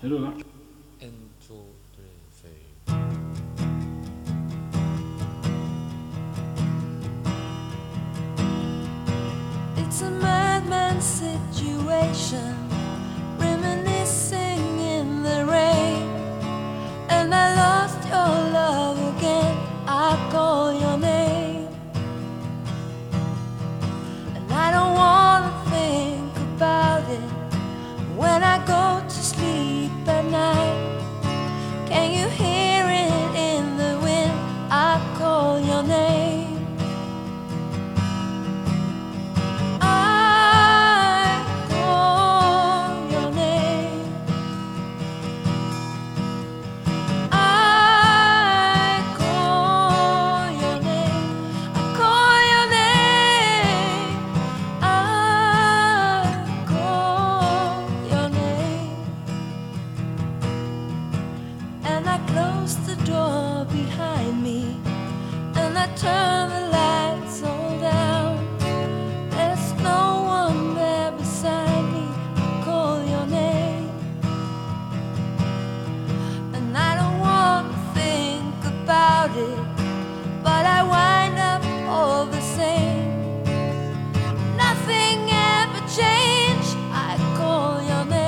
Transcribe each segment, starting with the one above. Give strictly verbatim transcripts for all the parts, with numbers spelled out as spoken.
E allora? one, two, three, four. It's a madman situation, reminiscing in the rain. And I lost your love again, I call your name. And I don't wanna think about it when I go to sleep at night. Can you hear it in the wind? I call your name. The door behind me, and I turn the lights all down. There's no one there beside me. I call your name, and I don't want to think about it, but I wind up all the same. Nothing ever changed. I call your name.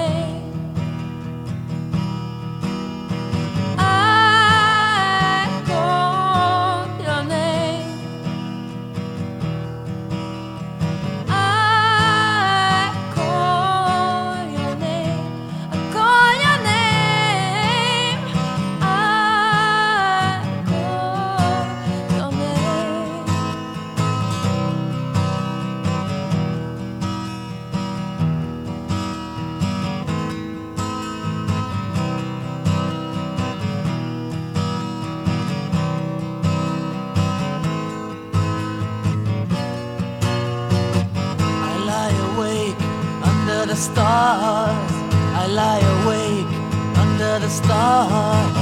The stars, I lie awake under the stars.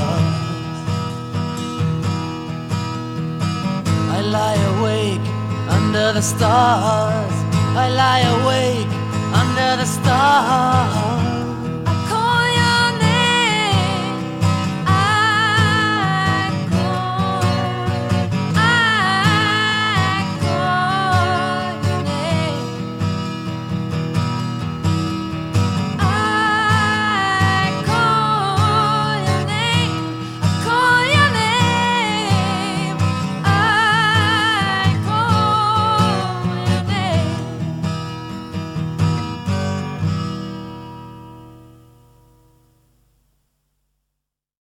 I lie awake under the stars. I lie awake under the stars.